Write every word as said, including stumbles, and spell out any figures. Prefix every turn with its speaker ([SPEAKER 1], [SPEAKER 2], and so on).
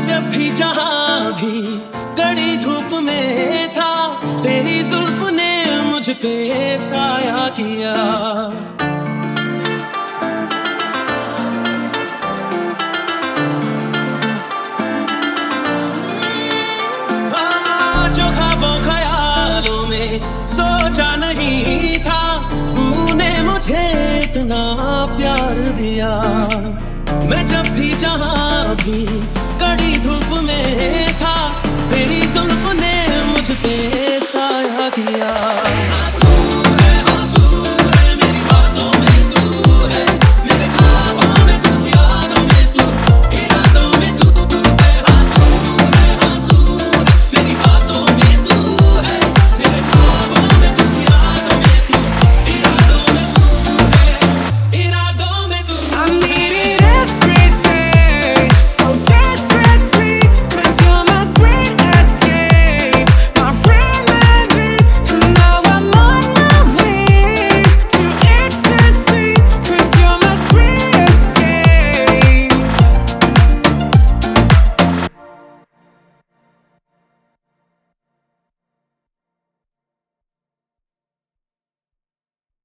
[SPEAKER 1] मैं जब भी जहां भी कड़ी धूप में था, तेरी जुल्फ ने मुझ पे साया किया। हाँ, जो ख्वाबों ख्यालों में सोचा नहीं था, तूने मुझे इतना प्यार दिया। मैं जब भी जहां भी